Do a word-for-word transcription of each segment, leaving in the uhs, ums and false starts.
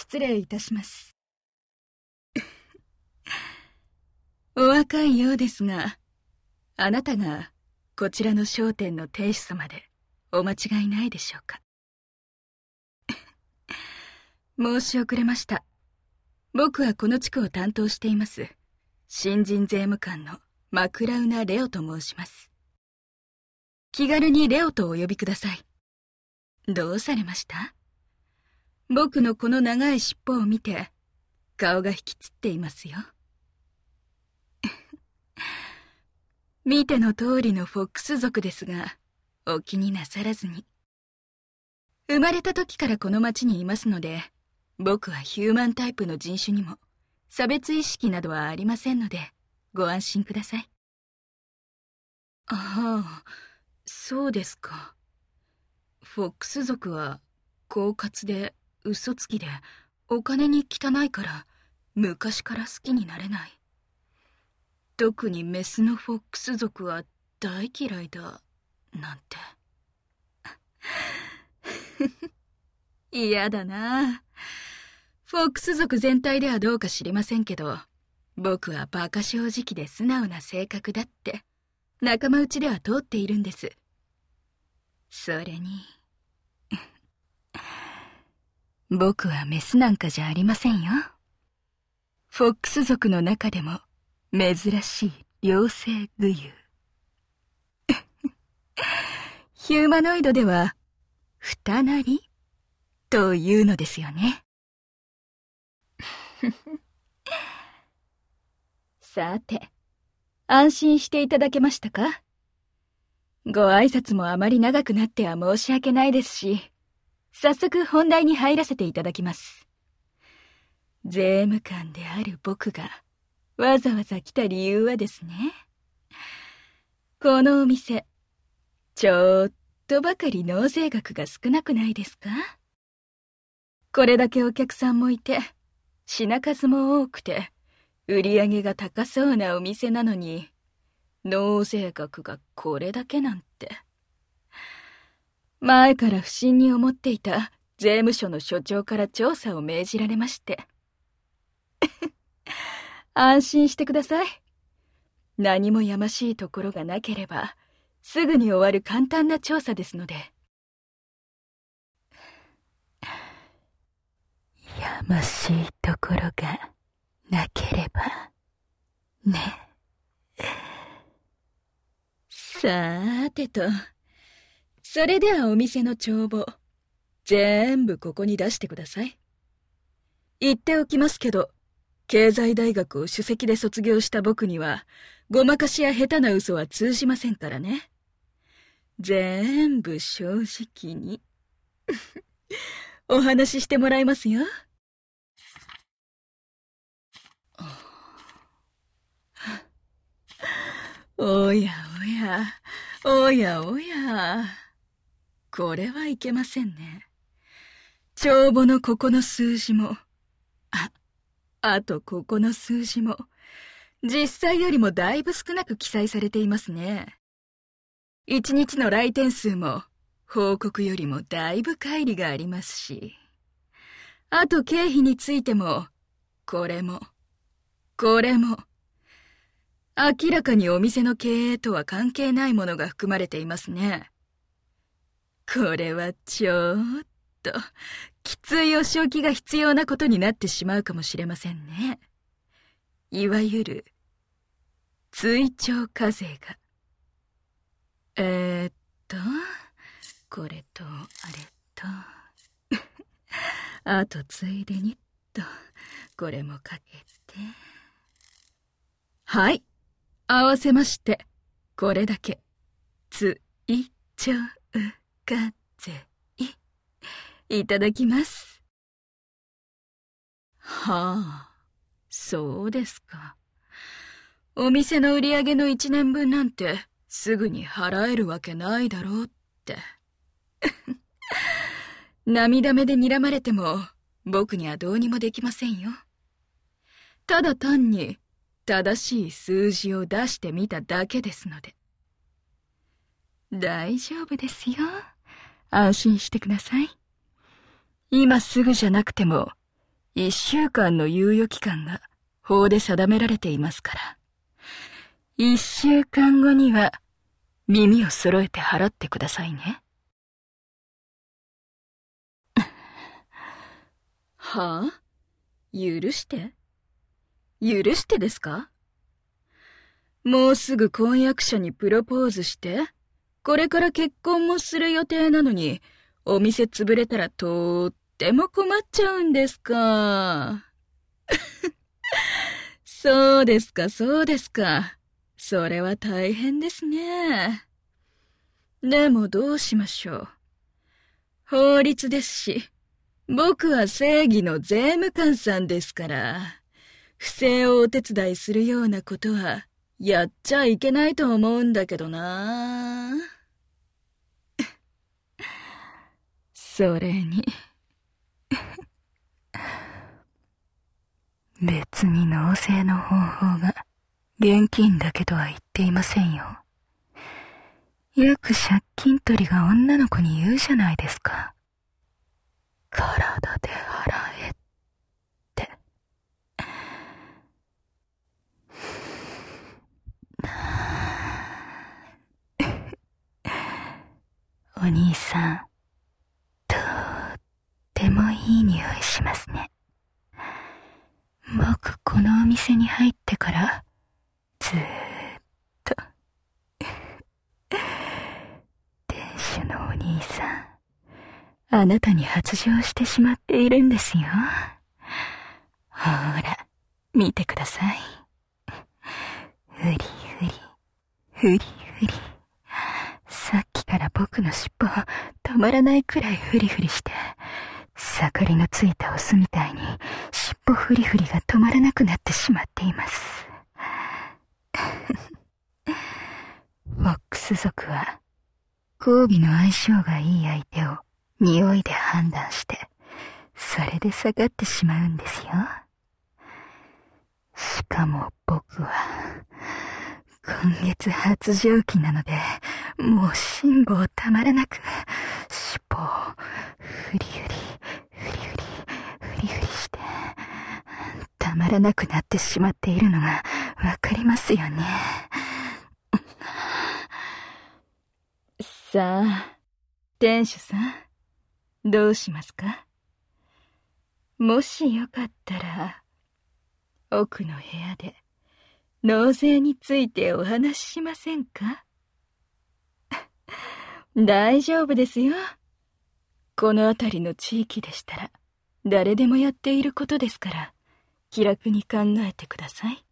失礼いたします。お若いようですが、あなたがこちらの商店の亭主様でお間違いないでしょうか。申し遅れました。僕はこの地区を担当しています。新人税務官のマクラウナ・レオと申します。気軽にレオとお呼びください。どうされました？僕のこの長い尻尾を見て、顔が引きつっていますよ。見ての通りのフォックス族ですが、お気になさらずに。生まれた時からこの町にいますので、僕はヒューマンタイプの人種にも差別意識などはありませんので、ご安心ください。ああ、そうですか。フォックス族は狡猾で嘘つきでお金に汚いから昔から好きになれない。特にメスのフォックス族は大嫌いだなんて。嫌だな。フォックス族全体ではどうか知りませんけど、僕は馬鹿正直で素直な性格だって仲間内では通っているんです。それに僕はメスなんかじゃありませんよ。フォックス族の中でも珍しい両性具有。ヒューマノイドでは二なりというのですよね。さて、安心していただけましたか？ご挨拶もあまり長くなっては申し訳ないですし、早速本題に入らせていただきます。税務官である僕がわざわざ来た理由はですね、このお店、ちょっとばかり納税額が少なくないですか？これだけお客さんもいて、品数も多くて、売り上げが高そうなお店なのに、納税額がこれだけなんて。前から不審に思っていた税務署の所長から調査を命じられまして。安心してください。何もやましいところがなければ、すぐに終わる簡単な調査ですので。やましいところがなければね。さーてと、それではお店の帳簿全部ここに出してください。言っておきますけど、経済大学を首席で卒業した僕にはごまかしや下手な嘘は通じませんからね。全部正直にお話ししてもらいますよ。おやおや、おやおや。これはいけませんね。帳簿のここの数字も、あ、あとここの数字も、実際よりもだいぶ少なく記載されていますね。一日の来店数も、報告よりもだいぶ乖離がありますし、あと経費についても、これも、これも、明らかにお店の経営とは関係ないものが含まれていますね。これはちょっと、きついお仕置きが必要なことになってしまうかもしれませんね。いわゆる、追徴課税が。えーっと、これと、あれと、あとついでにっと、これもかけて。はい。合わせまして、これだけ、追徴課税、いただきます。はあ、そうですか。お店の売り上げの一年分なんて、すぐに払えるわけないだろうって。涙目で睨まれても、僕にはどうにもできませんよ。ただ単に、正しい数字を出してみただけですので。大丈夫ですよ。安心してください。今すぐじゃなくても、 一週間の猶予期間が法で定められていますから。一週間後には耳を揃えて払ってくださいね。はあ？許して？許してですか？もうすぐ婚約者にプロポーズして、これから結婚もする予定なのに、お店潰れたらとっても困っちゃうんですか。そうですか、そうですか。それは大変ですね。でもどうしましょう。法律ですし、僕は正義の税務官さんですから、不正をお手伝いするようなことはやっちゃいけないと思うんだけどな。それに別に納税の方法が現金だけとは言っていませんよ。よく借金取りが女の子に言うじゃないですか。体で払えって。お兄さん、とってもいい匂いしますね。僕このお店に入ってからずーっと店主のお兄さん、あなたに発情してしまっているんですよ。ほら見てください。ふりふりふりふり、さっきから僕の尻尾止まらないくらいフリフリして、盛りのついたオスみたいに尻尾フリフリが止まらなくなってしまっています。フォックス族は交尾の相性がいい相手を匂いで判断して、それで下がってしまうんですよ。しかも僕は今月発情期なので、もう辛抱たまらなく尻尾をフリフリフリフリフリフリしてたまらなくなってしまっているのがわかりますよね。さあ、店主さん、どうしますか？もしよかったら奥の部屋で納税についてお話ししませんか？大丈夫ですよ。この辺りの地域でしたら誰でもやっていることですから、気楽に考えてください。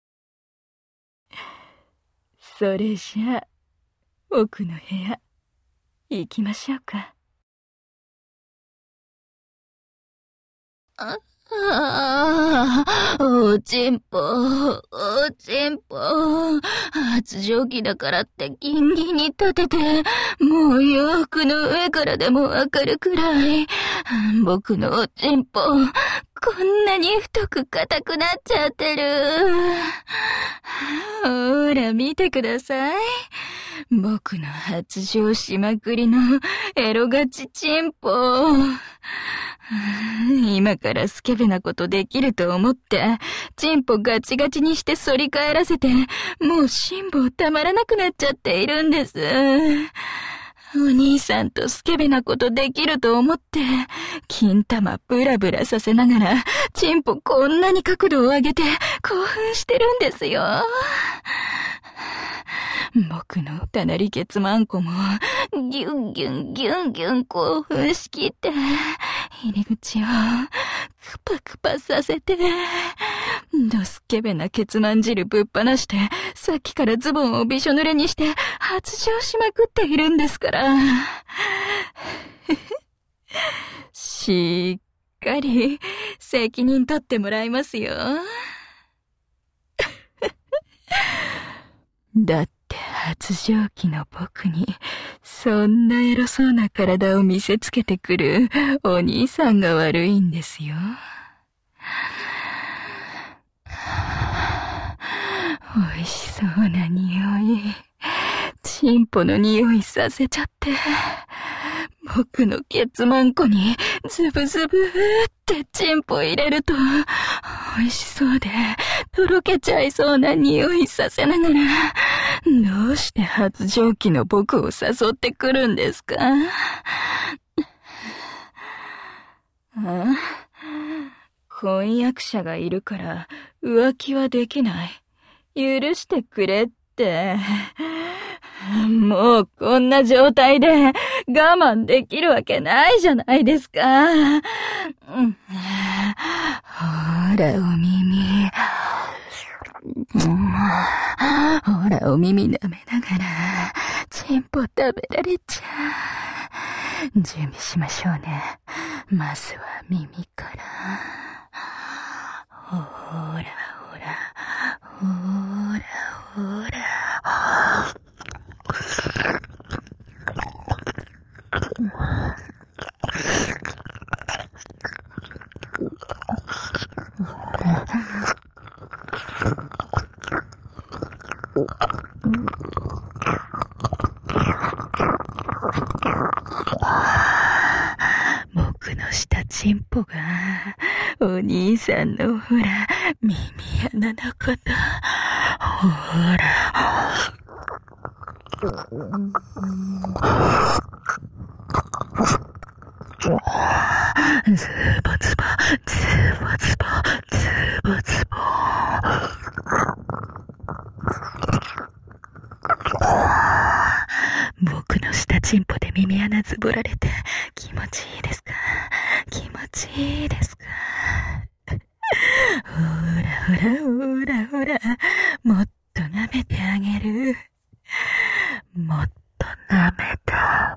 それじゃあ奥の部屋行きましょうか。あああ、おちんぽ、おちんぽ。発情期だからってギンギンに立てて、もう洋服の上からでもわかるくらい。僕のおちんぽ、こんなに太く硬くなっちゃってる。ほら見てください。僕の発情しまくりのエロガチチンポ。今からスケベなことできると思って、チンポガチガチにして反り返らせて、もう辛抱たまらなくなっちゃっているんです。お兄さんとスケベなことできると思って、金玉ブラブラさせながら、チンポこんなに角度を上げて興奮してるんですよ。僕のたなりケツマンコもギュンギュンギュンギュン興奮しきって、入り口をクパクパさせて、ドスケベなケツマン汁ぶっ放して、さっきからズボンをびしょ濡れにして発情しまくっているんですから。しっかり責任取ってもらいますよ。だって発情期の僕にそんなエロそうな体を見せつけてくるお兄さんが悪いんですよ。美味しそうな匂い、チンポの匂いさせちゃって、僕のケツマンコにズブズブーってチンポ入れると、美味しそうで、とろけちゃいそうな匂いさせながら、どうして発情期の僕を誘ってくるんですか？あ？婚約者がいるから浮気はできない。許してくれって。もうこんな状態で我慢できるわけないじゃないですか。うん、ほら、お耳。うん、ほら、お耳舐めながら、チンポ食べられちゃう。準備しましょうね。まずは耳から。ほらほら、ほらほら。僕のしたチンポがお兄さんのほら耳穴のことほらズボズボズボズボズボズボ僕のしたチンポで耳穴ズボられて気持ちいいですか？気持ちいいですか？ほらほらほらほら、もっと舐めてあげる。もっと舐めた。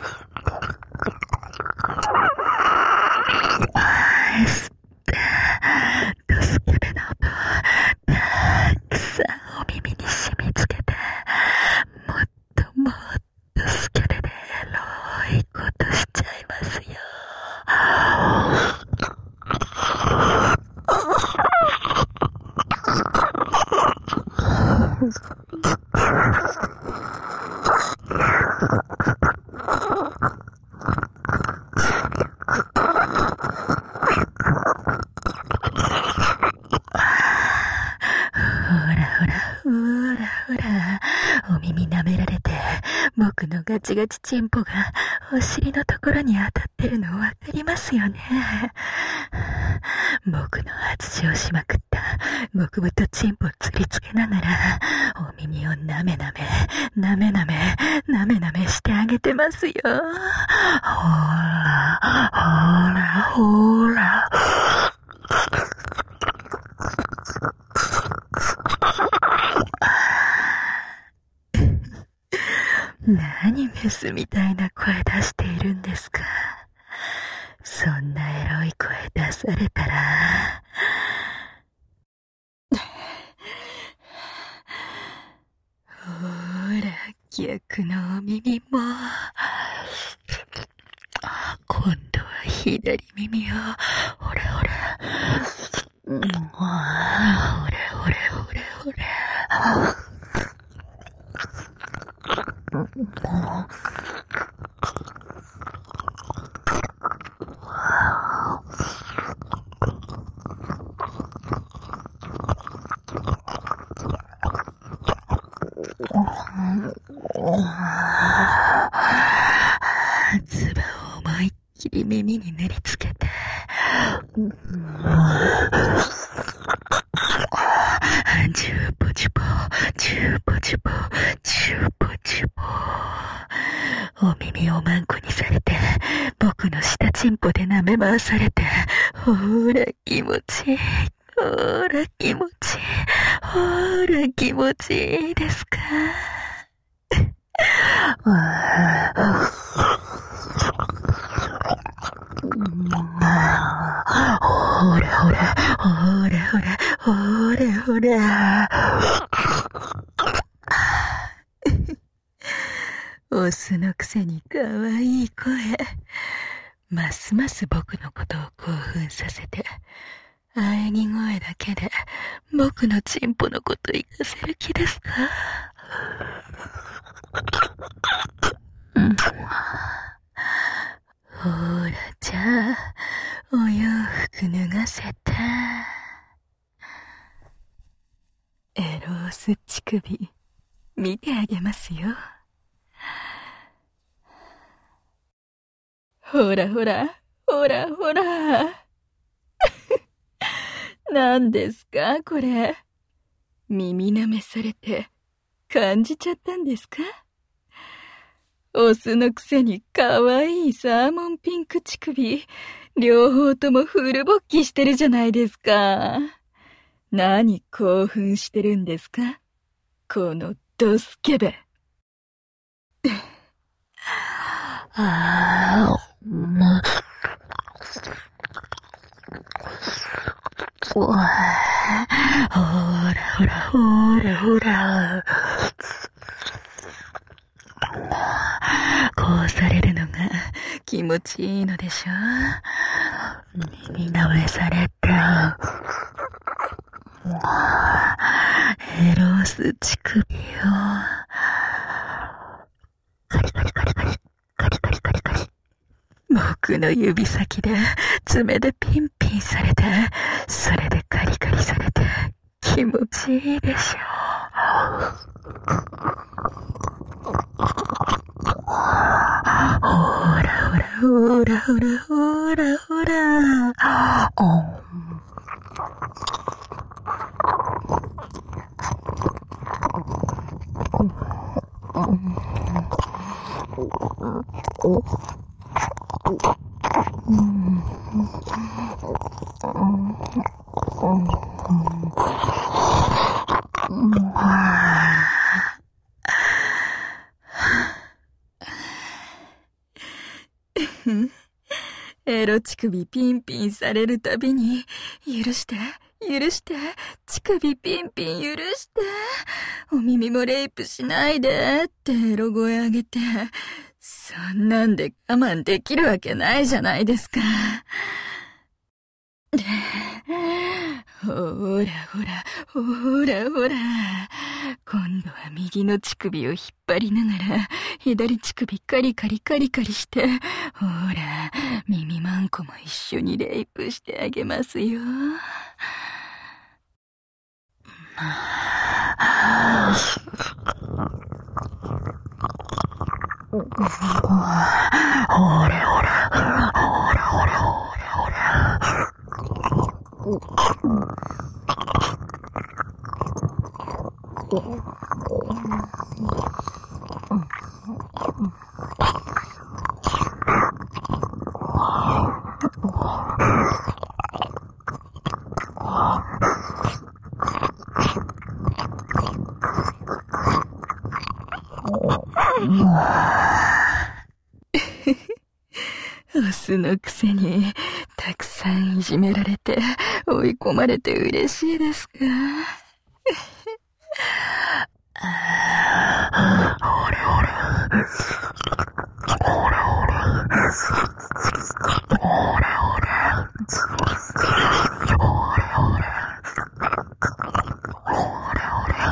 スペ、ドスケベな音、たくさんお耳に染みつけて、もっともっとスケベでエロいことしちゃいますよ。僕のガチガチチンポがお尻のところに当たってるのわかりますよね。僕の発情しまくった極太チンポ釣りつけながらお耳をなめなめなめなめなめなめしてあげてますよ。ほらほらほら何メスみたいな声出しているんですか。そんなエロい声出されたらほら逆のお耳も今度は左耳をほらほらほらほらほらほら唾を思いっきり耳に塗りつけてジューポジュポジューポジュポジューポジュポお耳をマンコにされて僕の下チンポで舐め回されてほら気持ちいいほら気持ちいいほら気持ちいいですか。ほらほらほらほらほらほらオスのくせにかわいい声。ますます僕のことを興奮させて喘ぎ声だけで僕のチンポのこと言かせる気ですか。うん、ほらじゃあ首、見てあげますよ。ほらほら、ほらほら。何ですか、これ。耳舐めされて、感じちゃったんですか？オスのくせにかわいいサーモンピンク乳首、両方ともフル勃起してるじゃないですか。何興奮してるんですか？このドスケベ。 ああ、もう。ほらほらほらほら。 こうされるのが気持ちいいのでしょう。 耳舐めされて、エロス乳首をカリカリカリカリカリカリカリカリ、 僕の指先で爪でピンピンされて、それでカリカリされて気持ちいいでしょう。ほらほらほらほらほらほら。エロ乳首ピンピンされるたびに、許して、許して、乳首ピンピン許して、お耳もレイプしないでってエロ声上げて、そんなんで我慢できるわけないじゃないですか。ほらほら、ほらほら。今度は右の乳首を引っ張りながら、左乳首カリカリカリカリして、ほら、耳マンコも一緒にレイプしてあげますよ。 ほれほれ、ほれほれほれほれ。 オスのくせにたくさんいじめられて追い込まれて嬉しいですか？ ほれほれ、ほれほれ、ほれほれ、ほれほれ、ほれほれ。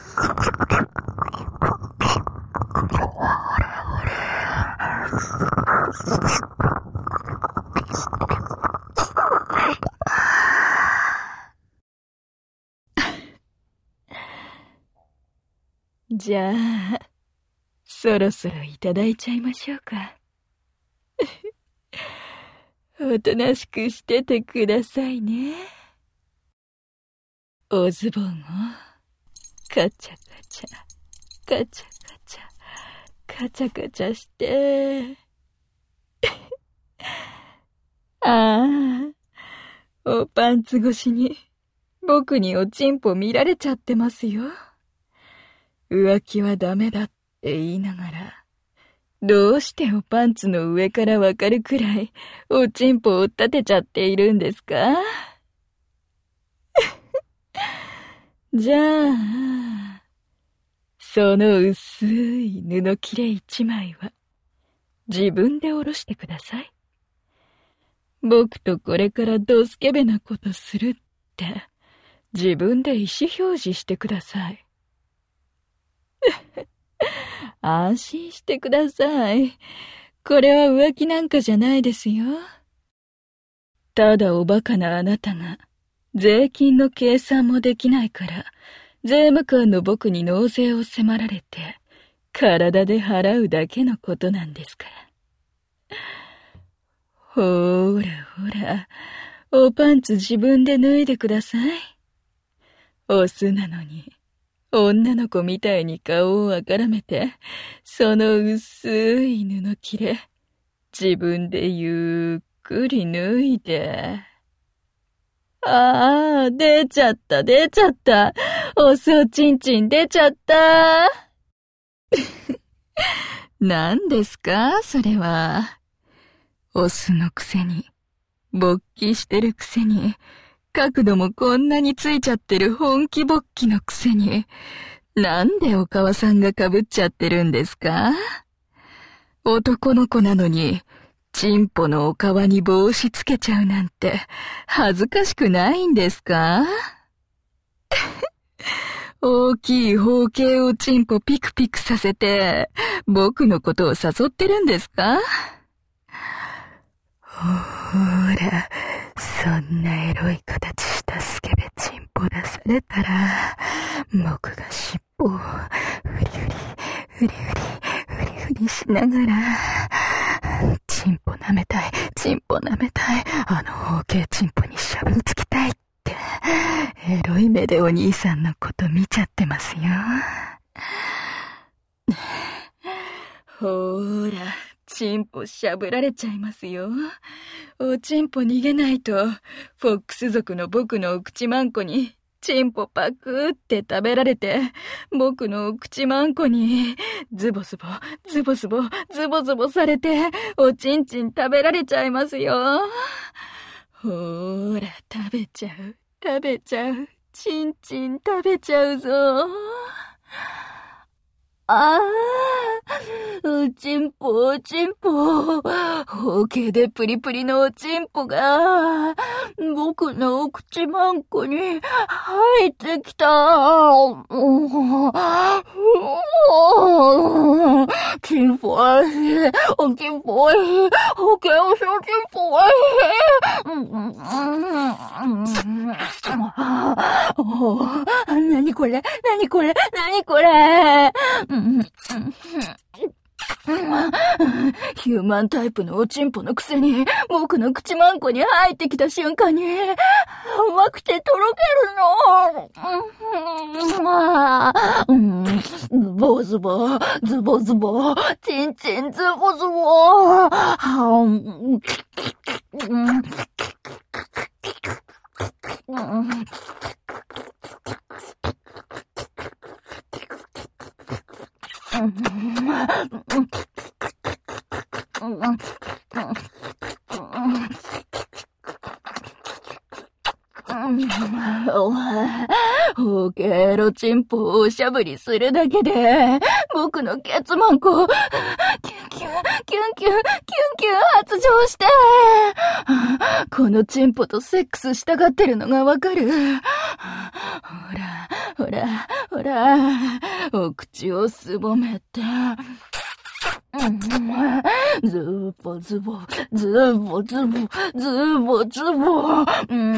じゃあ、そろそろいただいちゃいましょうか。おとなしくしててくださいね。おズボンをカチャカチャ、カチャカチャ、カチャカチャして。ああ、おパンツ越しに僕におちんぽ見られちゃってますよ。浮気はダメだって言いながら、どうしておパンツの上からわかるくらいおちんぽを立てちゃっているんですか？じゃあ、その薄い布切れ一枚は自分で下ろしてください。僕とこれからドスケベなことするって自分で意思表示してください。安心してください。これは浮気なんかじゃないですよ。ただおバカなあなたが税金の計算もできないから税務官の僕に納税を迫られて、体で払うだけのことなんですから。ほーらほら、おパンツ自分で脱いでください。オスなのに、女の子みたいに顔をあからめて、その薄い布切れ、自分でゆっくり脱いで。ああ、出ちゃった、出ちゃった。おそちんちん出ちゃった。何ですか、それは。オスのくせに、勃起してるくせに、角度もこんなについちゃってる本気勃起のくせに、なんでお母さんが被っちゃってるんですか？男の子なのに、チンポのお皮に帽子つけちゃうなんて、恥ずかしくないんですか？大きい包茎をチンポピクピクさせて、僕のことを誘ってるんですか？ほら、そんなエロい形したスケベチンポ出されたら、僕が尻尾をフリフリ、フリフリ、フリフリしながら、チンポ舐めたい、チンポ舐めたい、あの包茎チンポにしゃぶりつきたいって、エロい目でお兄さんのこと見ちゃってますよ。ほーら、チンポしゃぶられちゃいますよ。おチンポ逃げないと、フォックス族の僕のお口まんこに、チンポパクーって食べられて、僕のお口まんこに、ズボズボ、ズボズボ、ズボズボされて、おちんちん食べられちゃいますよ。ほーら、食べちゃう、食べちゃう、ちんちん食べちゃうぞ。ああ、おちんぽ、おちんぽ。包茎でプリプリのおちんぽが、僕のお口まんこに入ってきた。チンポおいしい。おちんぽおいしい。包茎おいしい。おちんぽおいしい。なにこれなにこれなにこれヒューマンタイプのおちんぽのくせに、僕の口まんこに入ってきた瞬間に、甘くてとろけるの。ズボズボ、ズボズボ、チンチンズボズボ。包茎エロチンポをおしゃぶりするだけで、僕のケツマンコ、キュンキュン、キュンキュン、キュンキュン発情して、このチンポとセックスしたがってるのがわかる。ほら、ほら、ほら、お口をすぼめて、ズボズボ、ズボズボ、ズボズボ、うん、うん、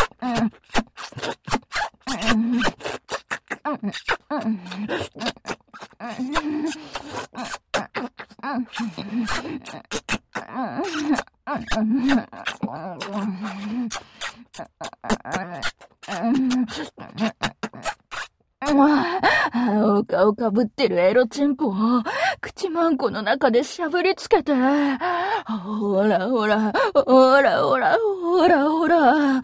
お顔かぶってるエロチンポを口まんこの中でしゃぶりつけて、ほらほら、ほらほら、ほらほら。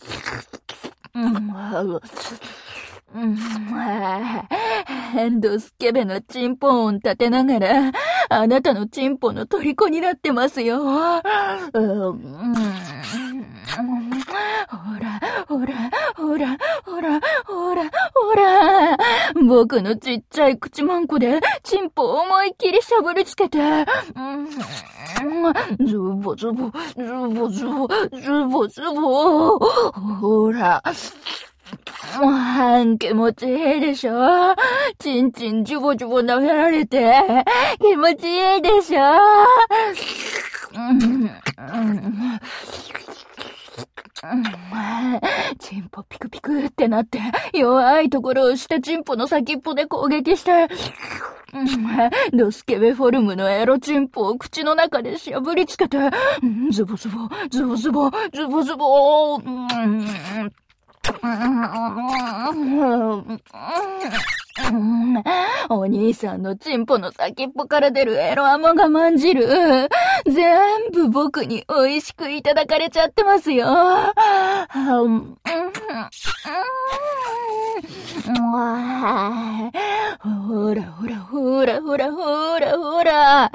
変動スケベなチンポ音立てながら、あなたのチンポの虜になってますよ。ほら、ほら、ほら、ほら、ほら、ほら。僕のちっちゃい口まんこで、チンポを思いっきりしゃぶりつけて、ズボズボ、ズボズボ、ズボズボ。ほら。気持ちいいでしょ？チンチンジュボジュボ舐められて、気持ちいいでしょ？チンポピクピクってってなって、弱いところを下チンポの先っぽで攻撃して、ドスケベフォルムのエロチンポを口の中でしゃぶりつけて、ズボズボ、ズボズボ、ズボズボ、お兄さんのチンポの先っぽから出るエロアマがまんじる。全部僕に美味しくいただかれちゃってますよ。ほらほらほらほらほらほら。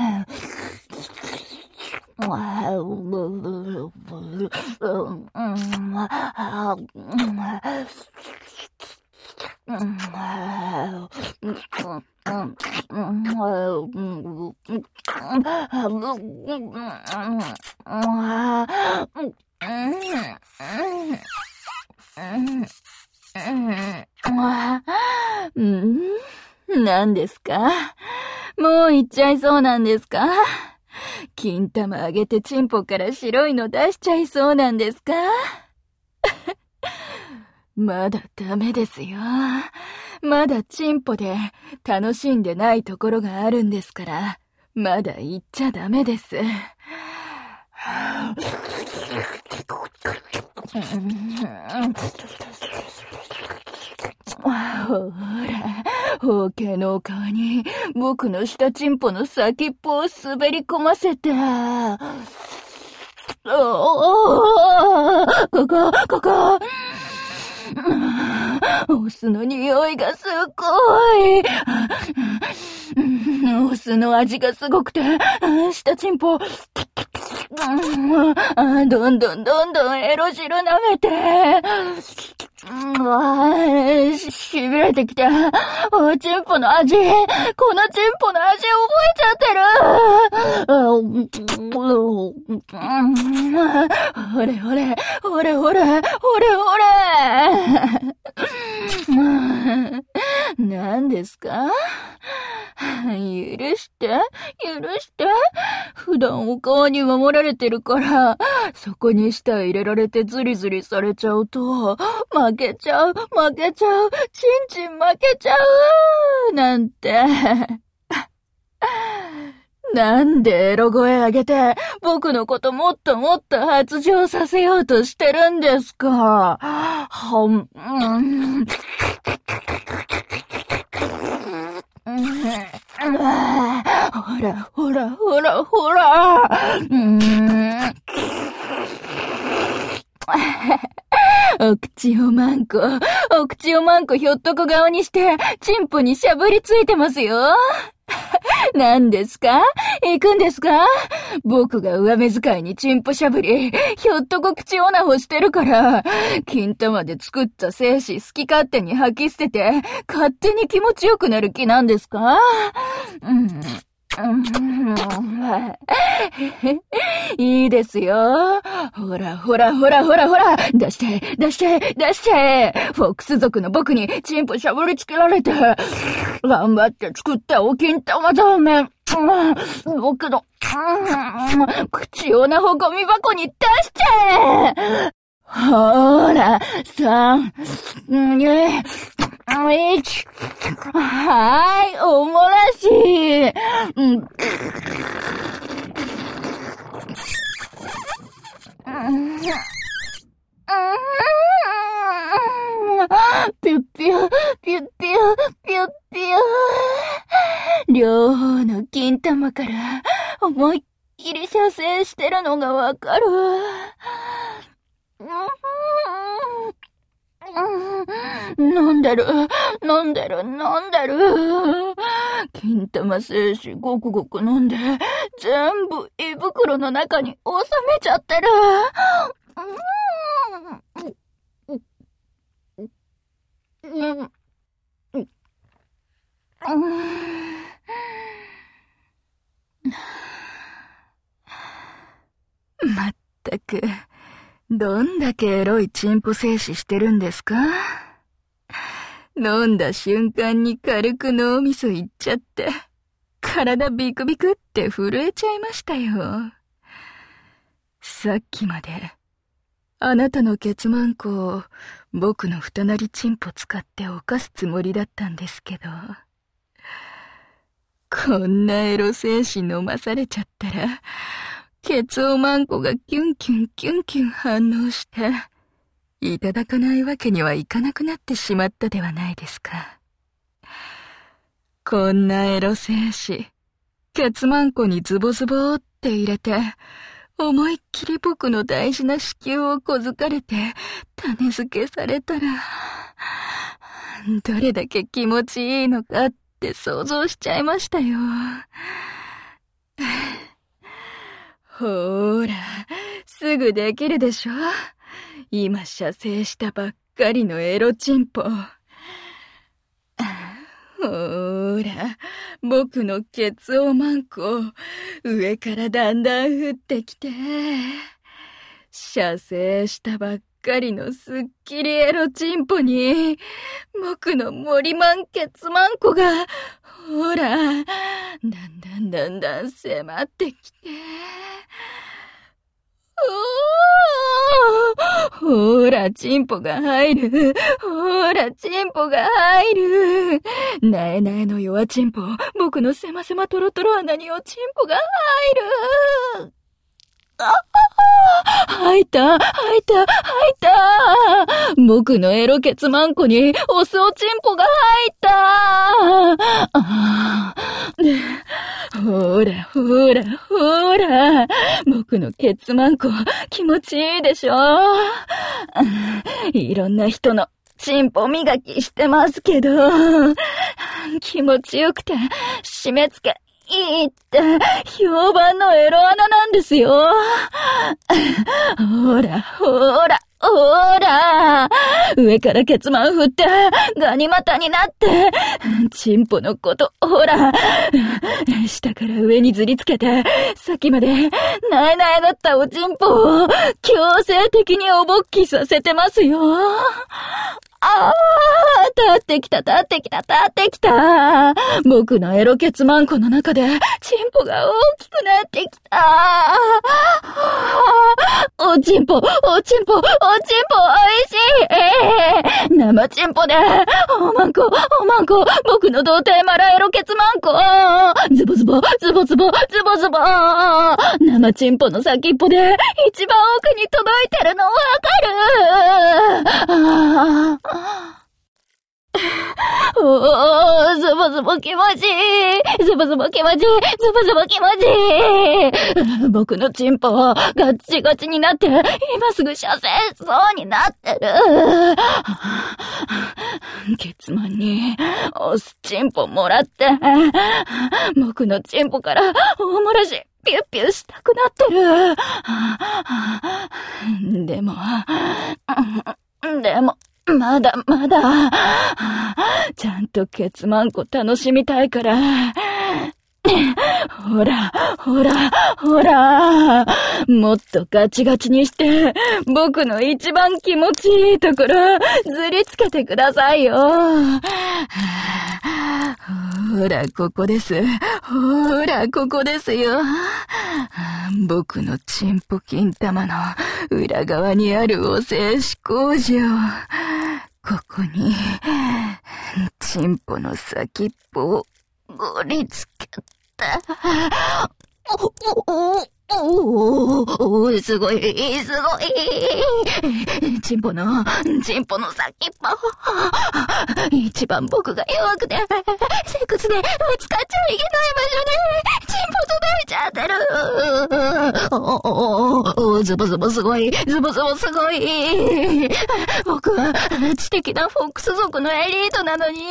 何ですか？もう行っちゃいそうなんですか？金玉あげてチンポから白いの出しちゃいそうなんですか？まだダメですよ。まだチンポで楽しんでないところがあるんですから、まだ言っちゃダメです。ほら、ホウケの顔に僕の下チンポの先っぽを滑り込ませた。おー、ここ、ここ。オスの匂いがすごい。オスの味がすごくて、下チンポ、どんどんどんどんエロ汁舐めて、うわぁ、しびれてきた。おチンポの味、このチンポの味覚えちゃってる。ほれほれ、ほれほれ、ほれほれ。何ですか？許して、許して。普段お顔に守られてるから、そこに舌入れられてズリズリされちゃうと、負けちゃう、負けちゃう、チンチン負けちゃう、なんて。なんでエロ声上げて、僕のこともっともっと発情させようとしてるんですか？ほん、うんほら、ほら、ほら、ほら。うーんお口をマンコ、お口をマンコひょっとこ顔にして、チンポにしゃぶりついてますよ。何ですか？行くんですか？僕が上目遣いにチンポしゃぶり、ひょっとこ口オナホしてるから、金玉で作った精子好き勝手に吐き捨てて、勝手に気持ちよくなる気なんですか？うんいいですよ。ほら、ほら、ほら、ほら、ほら、出して、出して、出して。フォックス族の僕にチンポしゃぶりつけられて、頑張って作ったお金玉だめ。僕の、口をなほゴミ箱に出して。ほら、三、二、一、はい、おもらし。うんピュッピュ、ピュッピュ、ピュッピュ。両方の金玉から思いっきり射精してるのがわかる。飲んでる、飲んでる、飲んでる。金玉精子ごくごく飲んで、全部胃袋の中に収めちゃってる。まったく、どんだけエロいチンポ精子してるんですか？飲んだ瞬間に軽く脳みそいっちゃって、体ビクビクって震えちゃいましたよ。さっきまで、 あなたのケツマンコを僕の二なりチンポ使って犯すつもりだったんですけど、こんなエロ精子飲まされちゃったら、ケツオマンコがキュンキュンキュンキュン反応して、いただかないわけにはいかなくなってしまったではないですか。こんなエロ精子、ケツマンコにズボズボって入れて、思いっきり僕の大事な子宮を小づかれて種付けされたら、どれだけ気持ちいいのかって想像しちゃいましたよ。ほーら、すぐできるでしょ？今射精したばっかりのエロチンポ。ほーら、僕のケツオマンコ、上からだんだん降ってきて、射精したばっかりのすっきりエロチンポに、僕の森マンケツマンコが、ほら、だんだんだんだん迫ってきて、おー、ほら、チンポが入る。ほら、チンポが入る。なえなえの弱チンポ、僕の狭狭トロトロ穴におチンポが入る。あ入った、入った、入った。僕のエロケツマンコにオスおチンポが入った。あほら、ほら、ほら。僕のケツマンコ気持ちいいでしょ？いろんな人のチンポ磨きしてますけど、気持ちよくて締め付けいいって評判のエロ穴なんですよ。ほら、ほら、ほら、上からケツマン振ってガニ股になってチンポのことほら下から上にずりつけて先までなえなえだったおチンポを強制的におぼっきさせてますよ。ああ、立ってきた、立ってきた、立ってきた。僕のエロケツマンコの中で、チンポが大きくなってきた。おチンポ、おチンポ、おチンポ、おいしい。生チンポで、おまんこ、おまんこ、僕の童貞マラエロケツマンコ。ズボズボ、ズボズボ、ズボズボ。生チンポの先っぽで、一番奥に届いてるのわかる。ああおー、ズボズボ気持ちいい。ズボズボ気持ちいい。ズボズボ気持ちいい。僕のチンポガッチガチになって、今すぐ射精しそうになってる。ケツマンにオスチンポもらって、僕のチンポから大漏らしピュッピュしたくなってる。でも、でも、まだまだ、ちゃんとケツマンコ楽しみたいから、ほら、ほら、ほら、もっとガチガチにして、僕の一番気持ちいいところ、ずりつけてくださいよ。ほら、ここです。ほら、ここですよ。僕のチンポ金玉の裏側にあるお精子工場。ここに、チンポの先っぽをゴリつけた。お、お、お、おおすごい、すごい。チンポの、チンポの先っぽ。一番僕が弱くて、セックスで使っちゃいけない場所で、チンポ届いちゃってる。おおおズボズボすごい、ズボズボすごい。僕は知的なフォックス族のエリートなのに、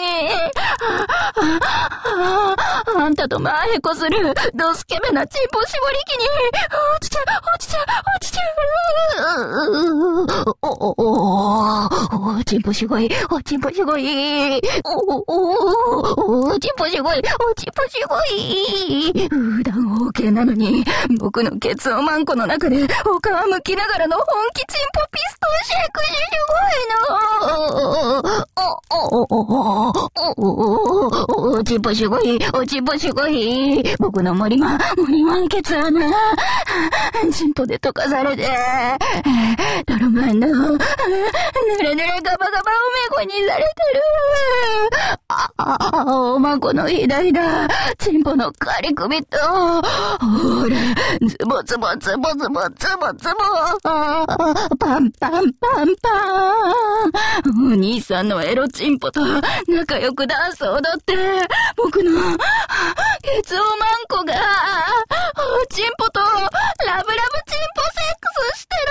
あんたとマーヘコするドスケベなチンポ絞り機に、落ちちゃう、落ちちゃう、落ちちゃう。お、お、お、落ちんぽすごい、おちんぽすごい、お、お、お、おちんぽすごい、おちんぽすごい。普段 OK なのに、僕のケツをマンコの中で、お皮むきながらの本気チンポピストンシェイクすごいの。お、お、お、お、お、おちんぽすごい、おちんぽすごい。僕の森マン、森マンケツ穴、チンポで溶かされて、泥マンの、ぬれぬれガバガバおめこにされてる。あ、あ、おまこの左だ。チンポのカリ首と、ほら、ズボズボズボズボズボズボ。パンパンパンパン。お兄さんのエロチンポと仲良くダンス踊って、僕のケツオマンコが、チンポとラブラブチンポセックスしてる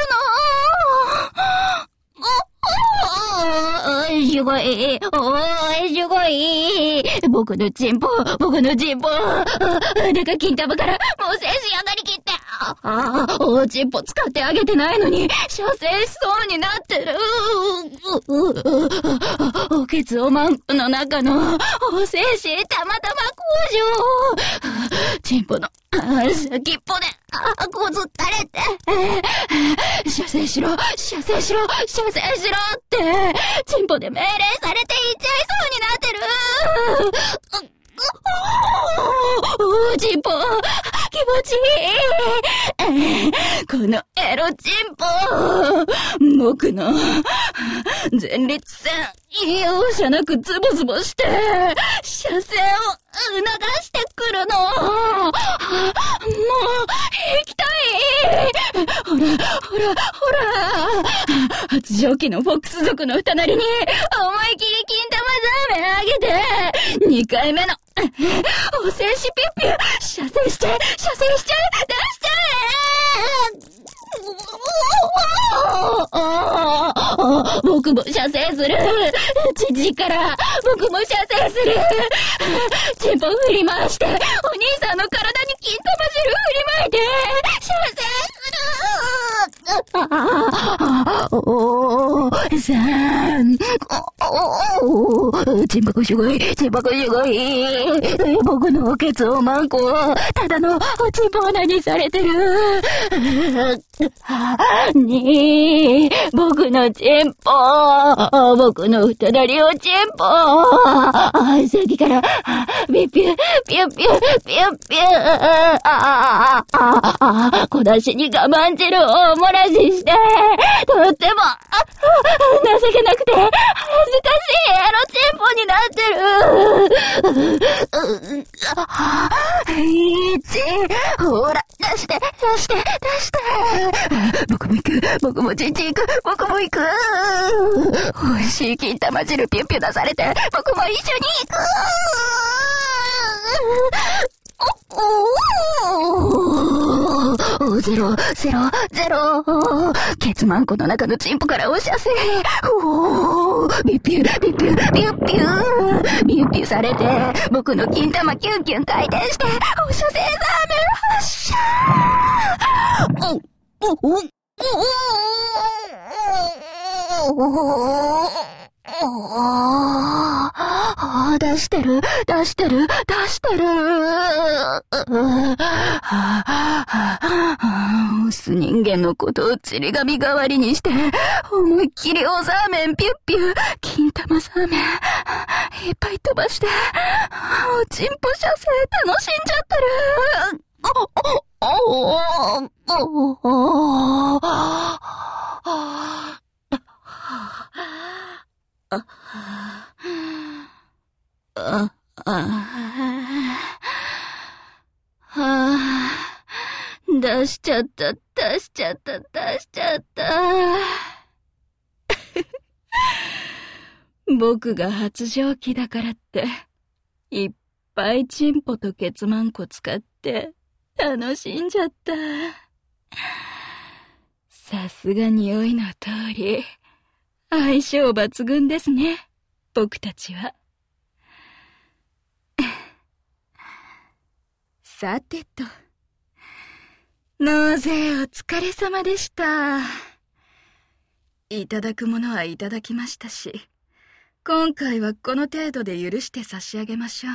の。お、お、すごい、おー、すごい。僕のチンポ、僕のチンポ。だから金玉からもう精子上がりきって。ああ、おチンポ使ってあげてないのに、射精しそうになってる。おケツおマンコの中の、お精子たまたま工場。チンポの先っぽで、あ、こずったれて。射精しろ、射精しろ、射精しろって、チンポで命令されていっちゃいそうになってる。おー、チンポ、気持ちいい。このエロチンポ、僕の前立腺、容赦なくズボズボして、射精を促してくるの。もう、行きたい。ほら、ほら、ほら。発情期のフォックス族の二なりに、思い切り金玉ザーメンあげて、二回目の、お精子ピュッピュ、射精して、射精しちゃえ、出しちゃえ。僕も射精する。父から僕も射精する。チンポ振り回して、お兄さんの体に金玉汁振りまいて、射精する。おー、さん、おー、チンポコすごい、チンポコすごい。僕のケツをマンコ、ただのチンポ穴にされてる。にー、僕のチンポ、僕の二なりおチンポ、さっきから、ピュッピュッ、ピュッピュッ、ピュッピュッ、ああ、ああ、小出しに我慢汁を漏らしして、とっても、情けなくて、恥ずかしいエロチンポになってる。いち、ほら、出して、出して、出して。僕も行く、僕もちんちん行く、僕も行く。美味しい金玉汁ピュンピュン出されて、僕も一緒に行く。おおゼロ、ゼロ、ゼロ。ケツマンコの中のチンポからお射精。おー、ビュッピュッ、ビュッピュッ、ビュッピュッ。ビュッピュされて、僕の金玉キュンキュン回転して、お射精ザーメン発射。お、お、お、お、お、お、ああ、出してる、出してる、出してる。オス人間のことをちり紙代わりにして、思いっきりおザーメンピュッピュ、金玉ザーメン、いっぱい飛ばして、おちんぽ射精楽しんじゃってる。お、お、お、お、お、あ、あ、あ、あ、出しちゃった、出しちゃった、出しちゃった。僕が発情期だからって、いっぱいチンポとケツマンコ使って楽しんじゃった。さすが匂いの通り、相性抜群ですね、僕たちは。さてと、納税お疲れ様でした。 いただくものはいただきましたし、今回はこの程度で許して差し上げましょう。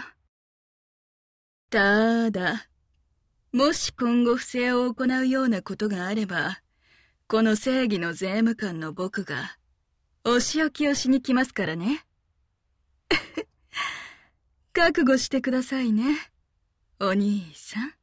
ただ、もし今後不正を行うようなことがあれば、この正義の税務官の僕が、お仕置きをしに来ますからね。覚悟してくださいね、お兄さん。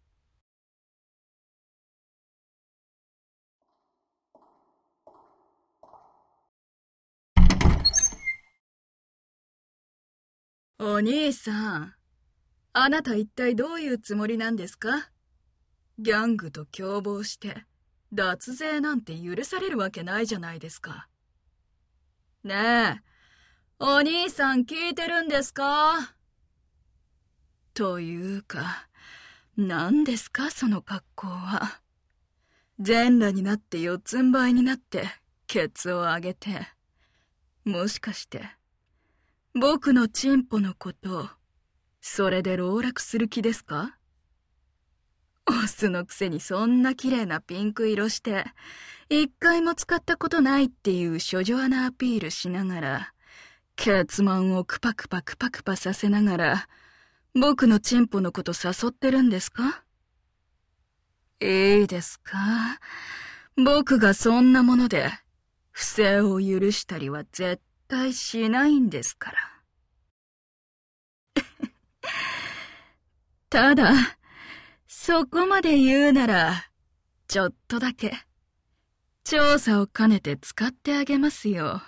お兄さん、あなた一体どういうつもりなんですか？ギャングと共謀して、脱税なんて許されるわけないじゃないですか。ねえ、お兄さん聞いてるんですか？というか、何ですかその格好は。全裸になって四つん這いになって、ケツを上げて、もしかして、僕のチンポのことを、それで籠絡する気ですか？オスのくせにそんな綺麗なピンク色して、一回も使ったことないっていう処女穴アピールしながら、ケツマンをクパクパクパクパさせながら、僕のチンポのこと誘ってるんですか？いいですか？僕がそんなもので、不正を許したりは絶対しないんですから。ただ、そこまで言うなら、ちょっとだけ、調査を兼ねて使ってあげますよ。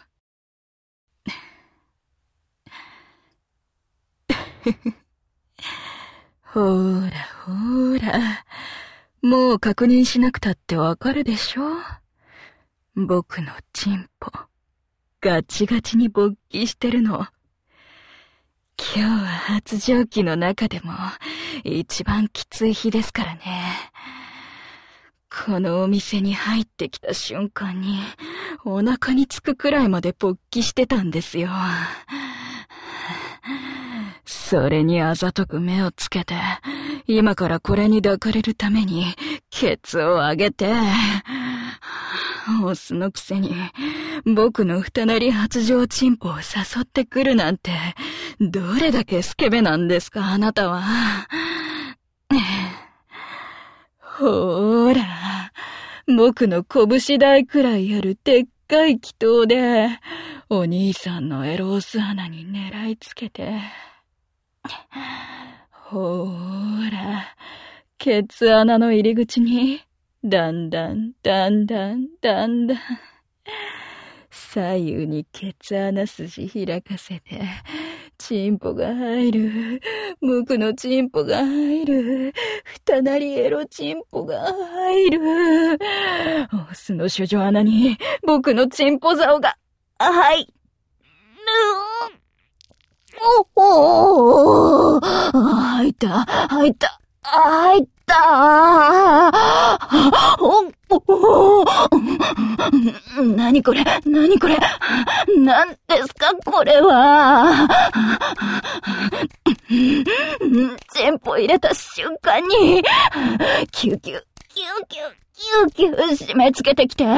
ほーらほーら、もう確認しなくたってわかるでしょ？僕のチンポ、ガチガチに勃起してるの。今日は発情期の中でも一番きつい日ですからね。このお店に入ってきた瞬間にお腹につくくらいまで勃起してたんですよ。それにあざとく目をつけて、今からこれに抱かれるためにケツを上げて、オスのくせに僕の二なり発情チンポを誘ってくるなんて、どれだけスケベなんですか、あなたは。ほーら、僕の拳台くらいあるでっかい気筒で、お兄さんのエロース穴に狙いつけて、ほーら、ケツ穴の入り口に、だんだん、だんだん、だんだん、左右にケツ穴筋開かせて、チンポが入る、僕のチンポが入る、二なりエロチンポが入る、オスの処女穴に僕のチンポ竿が入る。おお入った、入った、入った。おおなにこれ、なにこれ、なんですかこれは。チンポ入れた瞬間に、キュキュ、キュキュ、キュキュ締め付けてきて。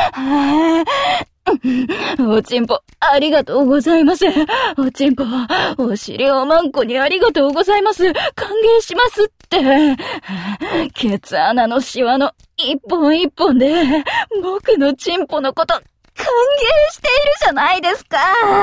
おちんぽ、ありがとうございます。おちんぽ、お尻おまんこにありがとうございます。歓迎しますって。ケツ穴のシワの一本一本で、僕のちんぽのこと、歓迎しているじゃないですか。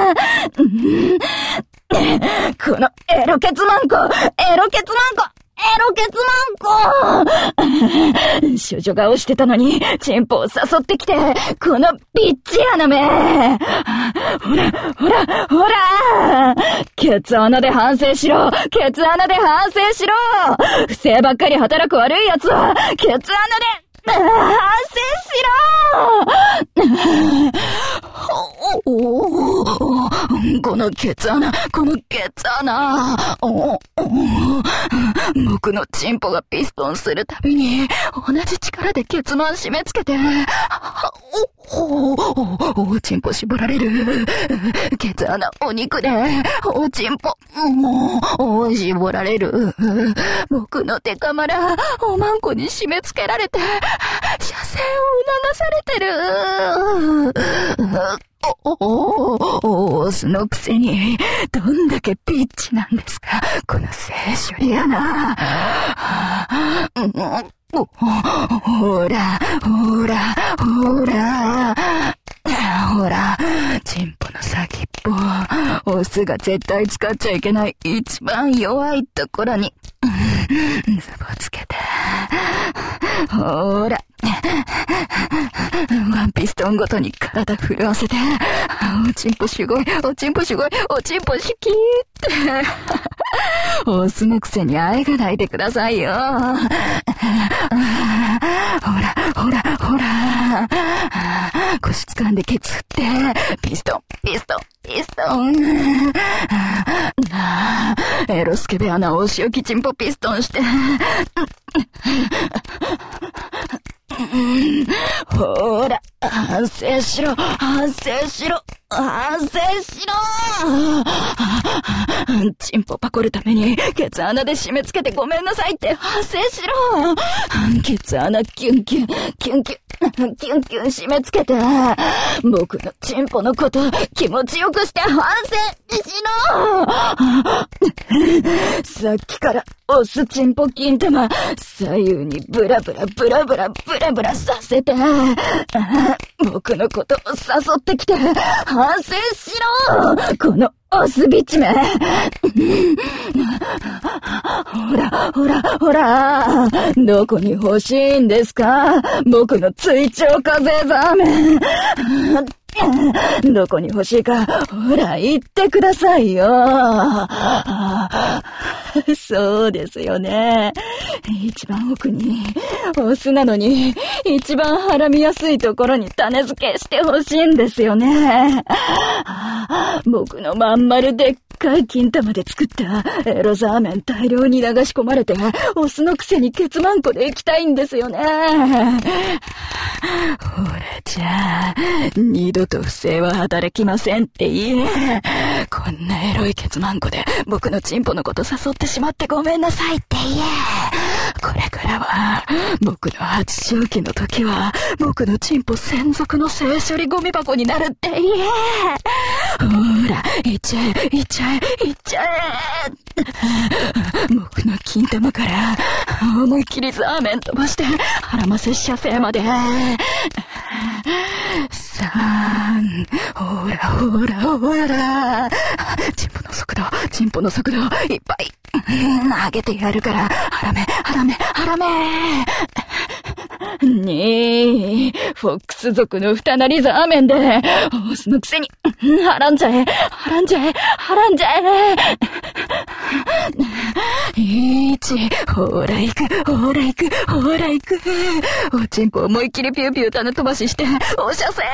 このエロケツマンコ、エロケツマンコ、エロケツマンコ処女が押してたのに、チンポを誘ってきて、このビッチ穴めほら、ほら、ほらケツ穴で反省しろケツ穴で反省しろ不正ばっかり働く悪い奴は、ケツ穴で反省しろこのケツ穴、このケツ穴僕のチンポがピストンするたびに、同じ力でケツマン締め付けて、おおおチンポ絞られる。ケツ穴、お肉で、おチンポ、もう、お絞られる。僕の手かまら、おまんこに締め付けられて、射精を促されてる。 お、お、お、オスのくせに、どんだけピッチなんですか、この聖書リアナ。ほら、ほら、ほら、ほら、チンポの先っぽ、オスが絶対使っちゃいけない一番弱いところに、ズボつけて、ほら、ワンピストンごとに体震わせて、おちんぽすごい、おちんぽすごい、おちんぽしきーって。オスのくせにあえがないでくださいよ。ほら、ほら、ほら。腰掴んでケツ振って、ピストン、ピストン、ピストン。エロスケベアなお仕置きチンポピストンして。ほら、反省しろ、反省しろ、反省しろ。チンポパコるために、ケツ穴で締め付けてごめんなさいって反省しろ。ケツ穴キュンキュン、キュンキュン、キュンキュン締め付けて、僕のチンポのこと気持ちよくして反省しろ。さっきからオスチンポ金玉、左右にブラブラブラブラブラブラさせて、僕のことを誘ってきて反省しろ。このオスビッチめ。ほら、ほら、ほら。どこに欲しいんですか、僕の追徴課税ザーメン。どこに欲しいか、ほら、言ってくださいよ。そうですよね。一番奥に、オスなのに、一番はらみやすいところに種付けしてほしいんですよね。僕のまん丸でっかい金玉で作ったエロザーメン大量に流し込まれて、オスのくせにケツマンコで行きたいんですよね。ほら、じゃあ、二度と不正は働きませんって言え。こんなエロいケツマンコで僕のチンポのこと誘ってしまってごめんなさいって言え。これからは、僕の発情期の時は、僕のチンポ専属の性処理ゴミ箱になるって言え。ほら、いっちゃえ、いっちゃえ、いっちゃえ。僕の金玉から思いっきりザーメン飛ばして腹ませ射精まで。さあ、ほらほらほら。チンポの速度、チンポの速度、いっぱい投げてやるから、腹め、腹め、腹め。ねえ、フォックス族の二なりザーメンで、オスのくせに、はらんじゃえ、はらんじゃえ、はらんじゃえ。いち、ほら行く、ほら行く、ほら行く。おちんぽ思いっきりピューピュー種飛ばしして、お射精。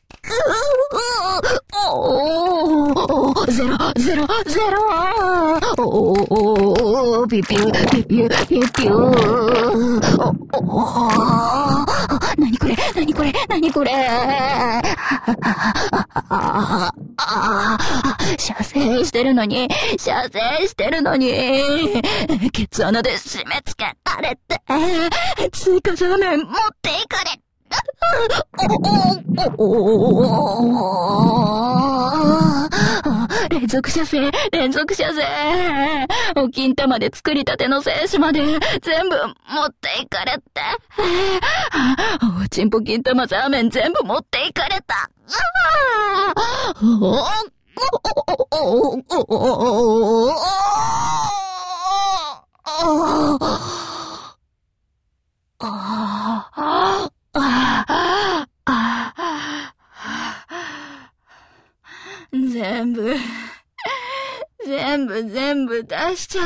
おー、ゼロ、ゼロ、ゼロ。おー、ピューピュー、ピューピュー、ピューピュー。お、おー、なにこれ、なにこれ、なにこれ。射精してるのに、射精してるのに、ケツ穴で締め付けられて、追加ザーメン持っていかれ。連続射精、連続射精。お金玉で作りたての精子まで全部持っていかれて。おちんぽ金玉ザーメン全部持っていかれた。全部、全部全部出しちゃった。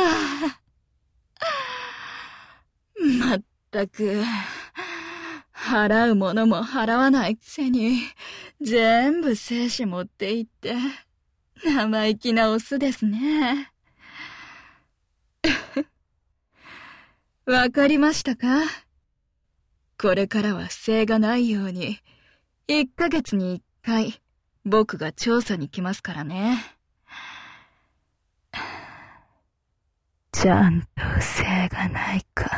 まったく、払うものも払わないくせに、全部精子持って行って、生意気なオスですね。わかりましたか？これからは不正がないように、いっかげつにいっかい、僕が調査に来ますからね。ちゃんと不正がないか。